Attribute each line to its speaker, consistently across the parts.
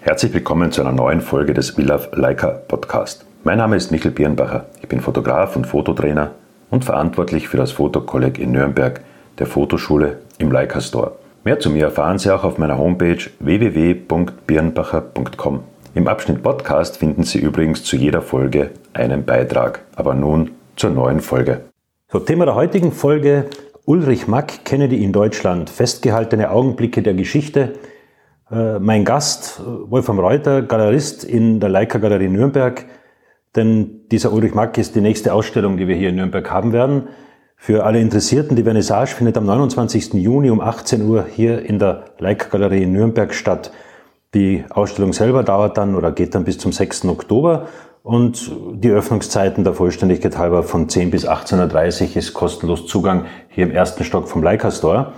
Speaker 1: Herzlich willkommen zu einer neuen Folge des We Love Leica Podcast. Mein Name ist Michael Birnbacher. Ich bin Fotograf und Fototrainer und verantwortlich für das Fotokolleg in Nürnberg, der Fotoschule im Leica Store. Mehr zu mir erfahren Sie auch auf meiner Homepage www.birnbacher.com. Im Abschnitt Podcast finden Sie übrigens zu jeder Folge einen Beitrag. Aber nun zur neuen Folge. So, Thema der heutigen Folge: Ulrich Mack, Kennedy in Deutschland, festgehaltene Augenblicke der Geschichte. Mein Gast, Wolfram Reuter, Galerist in der Leica Galerie Nürnberg, denn dieser Ulrich Mack ist die nächste Ausstellung, die wir hier in Nürnberg haben werden. Für alle Interessierten, die Vernissage findet am 29. Juni um 18 Uhr hier in der Leica Galerie in Nürnberg statt. Die Ausstellung selber dauert dann oder geht dann bis zum 6. Oktober und die Öffnungszeiten der Vollständigkeit halber von 10 bis 18.30 Uhr ist kostenlos Zugang hier im ersten Stock vom Leica Store.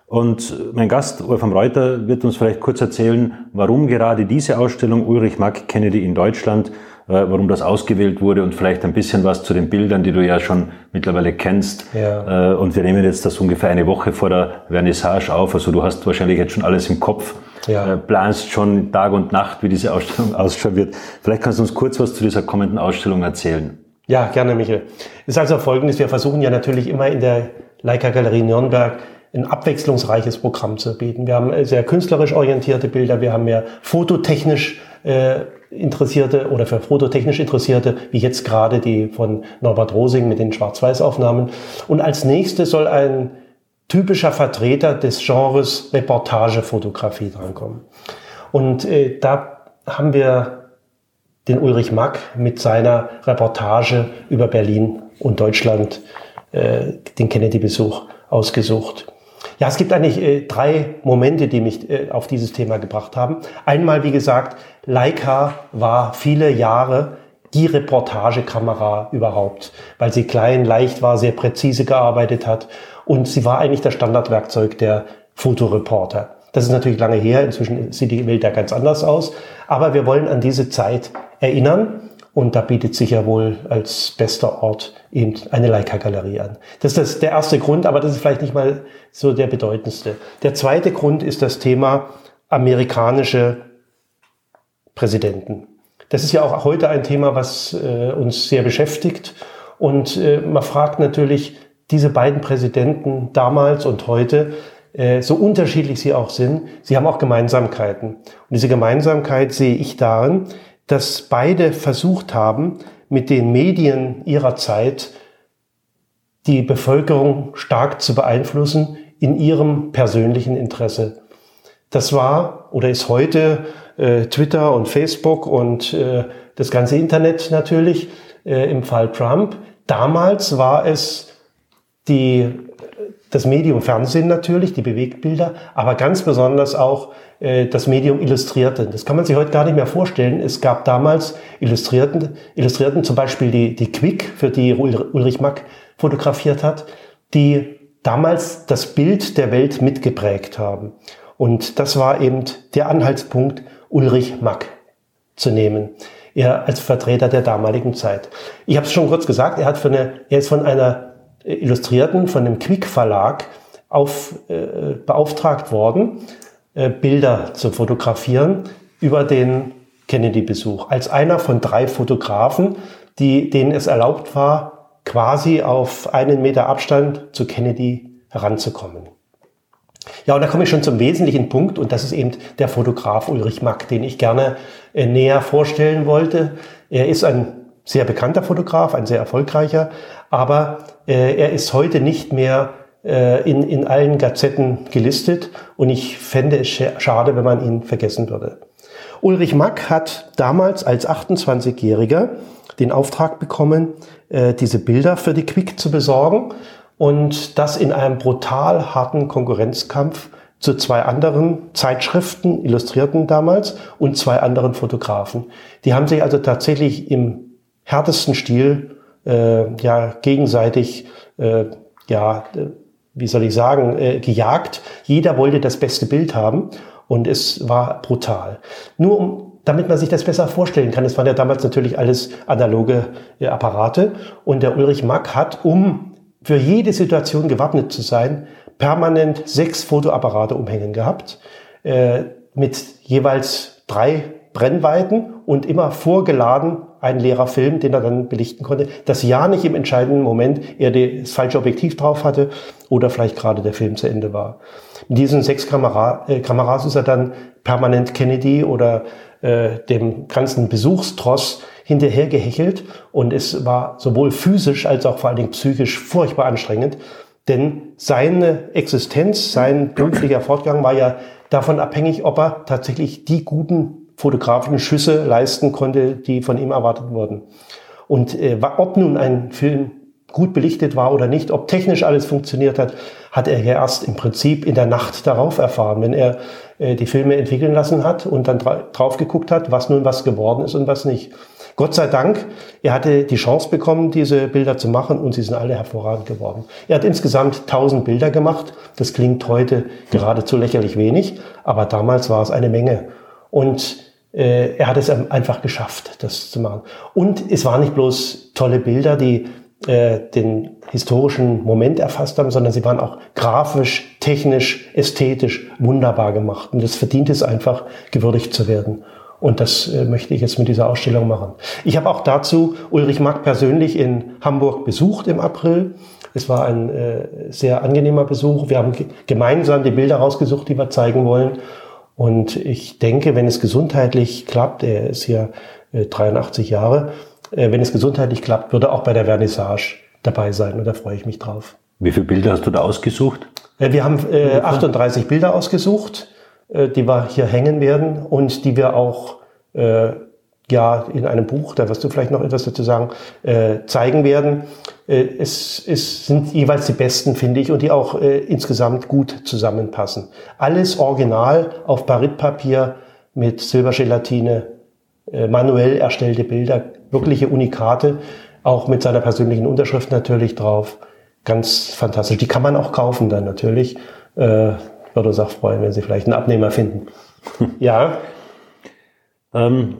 Speaker 1: Und mein Gast, Wolfram Reuter, wird uns vielleicht kurz erzählen, warum gerade diese Ausstellung Ulrich Mack, Kennedy in Deutschland, warum das ausgewählt wurde und vielleicht ein bisschen was zu den Bildern, die du ja schon mittlerweile kennst. Ja. Und wir nehmen jetzt das ungefähr eine Woche vor der Vernissage auf. Also du hast wahrscheinlich jetzt schon alles im Kopf, planst schon Tag und Nacht, wie diese Ausstellung ausschauen wird. Vielleicht kannst du uns kurz was zu dieser kommenden Ausstellung erzählen.
Speaker 2: Ja, gerne, Michael. Es ist also Folgendes: Wir versuchen ja natürlich immer in der Leica Galerie Nürnberg ein abwechslungsreiches Programm zu bieten. Wir haben sehr künstlerisch orientierte Bilder, wir haben mehr fototechnisch Interessierte oder für fototechnisch Interessierte, wie jetzt gerade die von Norbert Rosing mit den Schwarz-Weiß-Aufnahmen. Und als nächstes soll ein typischer Vertreter des Genres Reportagefotografie drankommen. Und da haben wir den Ulrich Mack mit seiner Reportage über Berlin und Deutschland, den Kennedy-Besuch, ausgesucht. Ja, es gibt eigentlich drei Momente, die mich auf dieses Thema gebracht haben. Einmal, wie gesagt, Leica war viele Jahre die Reportagekamera überhaupt, weil sie klein, leicht war, sehr präzise gearbeitet hat und sie war eigentlich das Standardwerkzeug der Fotoreporter. Das ist natürlich lange her, inzwischen sieht die Welt ja ganz anders aus, aber wir wollen an diese Zeit erinnern. Und da bietet sich ja wohl als bester Ort eben eine Leica-Galerie an. Das ist der erste Grund, aber das ist vielleicht nicht mal so der bedeutendste. Der zweite Grund ist das Thema amerikanische Präsidenten. Das ist ja auch heute ein Thema, was uns sehr beschäftigt. Und man fragt natürlich, diese beiden Präsidenten damals und heute, so unterschiedlich sie auch sind, sie haben auch Gemeinsamkeiten. Und diese Gemeinsamkeit sehe ich darin, dass beide versucht haben, mit den Medien ihrer Zeit die Bevölkerung stark zu beeinflussen in ihrem persönlichen Interesse. Das war oder ist heute Twitter und Facebook und das ganze Internet natürlich im Fall Trump. Damals war es das Medium Fernsehen natürlich, die Bewegtbilder, aber ganz besonders auch das Medium Illustrierte. Das kann man sich heute gar nicht mehr vorstellen. Es gab damals Illustrierten, zum Beispiel die Quick, für die Ulrich Mack fotografiert hat, die damals das Bild der Welt mitgeprägt haben. Und das war eben der Anhaltspunkt, Ulrich Mack zu nehmen. Er als Vertreter der damaligen Zeit. Ich habe es schon kurz gesagt, er ist von einer Illustrierten, von dem Quick Verlag beauftragt worden, Bilder zu fotografieren über den Kennedy-Besuch. Als einer von 3 Fotografen, denen es erlaubt war, quasi auf 1 Meter Abstand zu Kennedy heranzukommen. Ja, und da komme ich schon zum wesentlichen Punkt, und das ist eben der Fotograf Ulrich Mack, den ich gerne näher vorstellen wollte. Er ist ein sehr bekannter Fotograf, ein sehr erfolgreicher, aber er ist heute nicht mehr in allen Gazetten gelistet, und ich fände es schade, wenn man ihn vergessen würde. Ulrich Mack hat damals als 28-Jähriger den Auftrag bekommen, diese Bilder für die Quick zu besorgen, und das in einem brutal harten Konkurrenzkampf zu 2 anderen Zeitschriften, Illustrierten damals, und 2 anderen Fotografen. Die haben sich also tatsächlich im härtesten Stil gegenseitig gejagt. Jeder wollte das beste Bild haben und es war brutal. Nur damit man sich das besser vorstellen kann, es waren ja damals natürlich alles analoge Apparate, und der Ulrich Mack hat, um für jede Situation gewappnet zu sein, permanent 6 Fotoapparate umhängen gehabt, mit jeweils 3 Brennweiten und immer vorgeladen ein leerer Film, den er dann belichten konnte, dass ja nicht im entscheidenden Moment er das falsche Objektiv drauf hatte oder vielleicht gerade der Film zu Ende war. Mit diesen 6 Kameras ist er dann permanent Kennedy oder dem ganzen Besuchstross hinterhergehechelt und es war sowohl physisch als auch vor allen Dingen psychisch furchtbar anstrengend, denn seine Existenz, sein beruflicher Fortgang war ja davon abhängig, ob er tatsächlich die guten fotografischen Schüsse leisten konnte, die von ihm erwartet wurden. Und ob nun ein Film gut belichtet war oder nicht, ob technisch alles funktioniert hat, hat er ja erst im Prinzip in der Nacht darauf erfahren, wenn er die Filme entwickeln lassen hat und dann drauf geguckt hat, was nun was geworden ist und was nicht. Gott sei Dank, er hatte die Chance bekommen, diese Bilder zu machen und sie sind alle hervorragend geworden. Er hat insgesamt 1000 Bilder gemacht. Das klingt heute geradezu lächerlich wenig, aber damals war es eine Menge. Und er hat es einfach geschafft, das zu machen. Und es waren nicht bloß tolle Bilder, die den historischen Moment erfasst haben, sondern sie waren auch grafisch, technisch, ästhetisch wunderbar gemacht. Und das verdient es einfach, gewürdigt zu werden. Und das möchte ich jetzt mit dieser Ausstellung machen. Ich habe auch dazu Ulrich Mack persönlich in Hamburg besucht im April. Es war ein sehr angenehmer Besuch. Wir haben gemeinsam die Bilder rausgesucht, die wir zeigen wollen. Und ich denke, wenn es gesundheitlich klappt, er ist ja 83 Jahre, wenn es gesundheitlich klappt, würde er auch bei der Vernissage dabei sein. Und da freue ich mich drauf.
Speaker 1: Wie viele Bilder hast du da ausgesucht?
Speaker 2: Wir haben 38 Bilder ausgesucht, die wir hier hängen werden und die wir auch in einem Buch, da wirst du vielleicht noch etwas dazu sagen, zeigen werden. Es sind jeweils die besten, finde ich, und die auch insgesamt gut zusammenpassen. Alles original auf Baritpapier mit Silbergelatine, manuell erstellte Bilder, wirkliche Unikate, auch mit seiner persönlichen Unterschrift natürlich drauf. Ganz fantastisch. Die kann man auch kaufen dann natürlich. Würde uns auch freuen, wenn Sie vielleicht einen Abnehmer finden. Ja.
Speaker 1: Wenn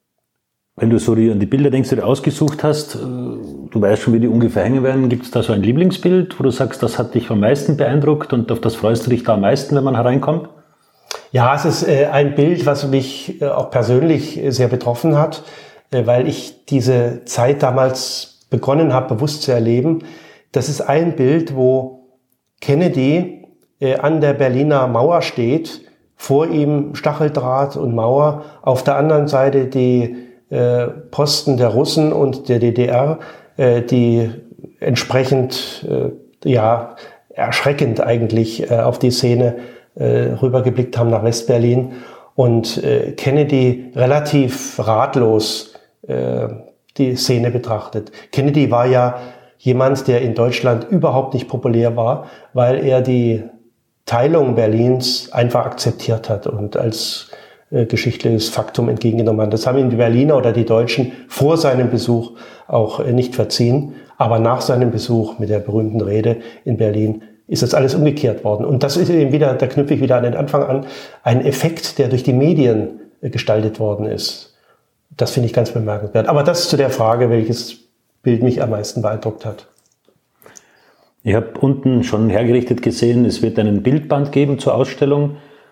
Speaker 1: du so an die Bilder denkst, die du ausgesucht hast, du weißt schon, wie die ungefähr hängen werden. Gibt es da so ein Lieblingsbild, wo du sagst, das hat dich am meisten beeindruckt und auf das freust du dich da am meisten, wenn man hereinkommt?
Speaker 2: Ja, es ist ein Bild, was mich auch persönlich sehr betroffen hat, weil ich diese Zeit damals begonnen habe, bewusst zu erleben. Das ist ein Bild, wo Kennedy an der Berliner Mauer steht, vor ihm Stacheldraht und Mauer, auf der anderen Seite die Posten der Russen und der DDR, die entsprechend erschreckend eigentlich auf die Szene rübergeblickt haben nach Westberlin und Kennedy relativ ratlos die Szene betrachtet. Kennedy war ja jemand, der in Deutschland überhaupt nicht populär war, weil er die Teilung Berlins einfach akzeptiert hat und als geschichtliches Faktum entgegengenommen hat. Das haben ihm die Berliner oder die Deutschen vor seinem Besuch auch nicht verziehen. Aber nach seinem Besuch mit der berühmten Rede in Berlin ist das alles umgekehrt worden. Und das ist eben wieder, da knüpfe ich wieder an den Anfang an, ein Effekt, der durch die Medien gestaltet worden ist. Das finde ich ganz bemerkenswert. Aber das zu der Frage, welches Bild mich am meisten beeindruckt hat.
Speaker 1: Ich habe unten schon hergerichtet gesehen, es wird einen Bildband geben zur Ausstellung.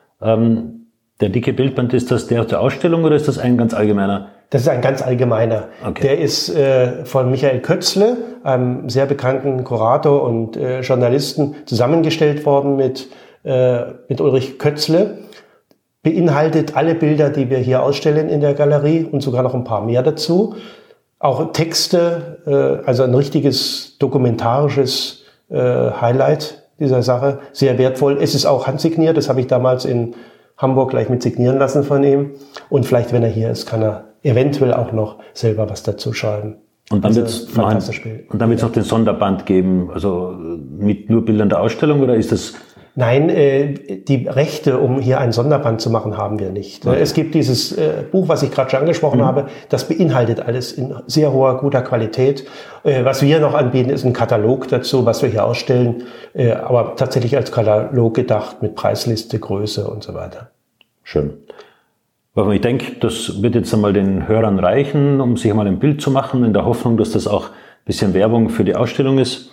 Speaker 1: Der dicke Bildband, ist das der aus der Ausstellung oder ist das ein ganz allgemeiner?
Speaker 2: Das ist ein ganz allgemeiner. Okay. Der ist von Michael Kötzle, einem sehr bekannten Kurator und Journalisten, zusammengestellt worden mit Ulrich Kötzle. Beinhaltet alle Bilder, die wir hier ausstellen in der Galerie und sogar noch ein paar mehr dazu. Auch Texte, also ein richtiges dokumentarisches Highlight dieser Sache. Sehr wertvoll. Es ist auch handsigniert, das habe ich damals in Hamburg gleich mit signieren lassen von ihm. Und vielleicht, wenn er hier ist, kann er eventuell auch noch selber was dazu schreiben.
Speaker 1: Und dann wird es noch den Sonderband geben, also mit nur Bildern der Ausstellung, oder ist das?
Speaker 2: Nein, die Rechte, um hier ein Sonderband zu machen, haben wir nicht. Okay. Es gibt dieses Buch, was ich gerade schon angesprochen habe, das beinhaltet alles in sehr hoher, guter Qualität. Was wir noch anbieten, ist ein Katalog dazu, was wir hier ausstellen, aber tatsächlich als Katalog gedacht mit Preisliste, Größe und so weiter.
Speaker 1: Schön. Ich denke, das wird jetzt einmal den Hörern reichen, um sich einmal ein Bild zu machen, in der Hoffnung, dass das auch ein bisschen Werbung für die Ausstellung ist.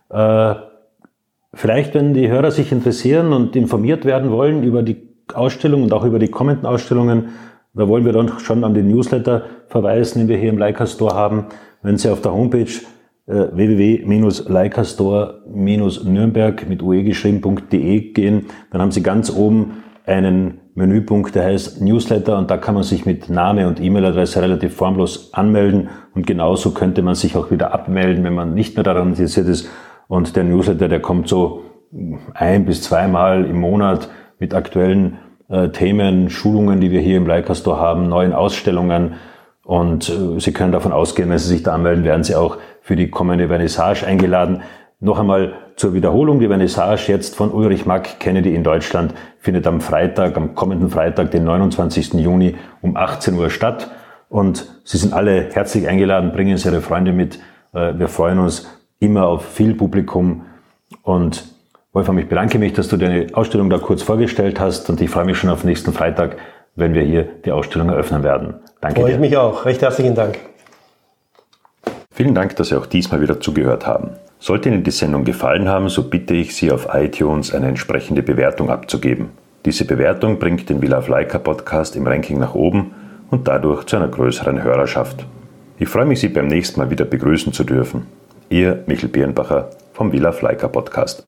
Speaker 1: Vielleicht, wenn die Hörer sich interessieren und informiert werden wollen über die Ausstellung und auch über die kommenden Ausstellungen, Da wollen wir dann schon an den Newsletter verweisen, den wir hier im Leica Store haben. Wenn Sie auf der Homepage www.leicastore-nürnberg mit ue geschrieben.de gehen, dann haben Sie ganz oben einen Menüpunkt, der heißt Newsletter, und da kann man sich mit Name und E-Mail-Adresse relativ formlos anmelden, und genauso könnte man sich auch wieder abmelden, wenn man nicht mehr daran interessiert ist. Und der Newsletter, der kommt so 1 bis 2 Mal im Monat mit aktuellen Themen, Schulungen, die wir hier im Leica Store haben, neuen Ausstellungen, und Sie können davon ausgehen, wenn Sie sich da anmelden, werden Sie auch für die kommende Vernissage eingeladen. Noch einmal zur Wiederholung: Die Vernissage jetzt von Ulrich Mack, Kennedy in Deutschland, findet am kommenden Freitag, den 29. Juni um 18 Uhr statt. Und Sie sind alle herzlich eingeladen, bringen Sie Ihre Freunde mit. Wir freuen uns immer auf viel Publikum. Und Wolfram, ich bedanke mich, dass du deine Ausstellung da kurz vorgestellt hast, und ich freue mich schon auf nächsten Freitag, wenn wir hier die Ausstellung eröffnen werden. Danke dir.
Speaker 2: Freue ich mich auch. Recht herzlichen Dank.
Speaker 1: Vielen Dank, dass Sie auch diesmal wieder zugehört haben. Sollte Ihnen die Sendung gefallen haben, so bitte ich Sie, auf iTunes eine entsprechende Bewertung abzugeben. Diese Bewertung bringt den We Love Leica Podcast im Ranking nach oben und dadurch zu einer größeren Hörerschaft. Ich freue mich, Sie beim nächsten Mal wieder begrüßen zu dürfen. Ihr Michel Birnbacher vom We Love Leica Podcast.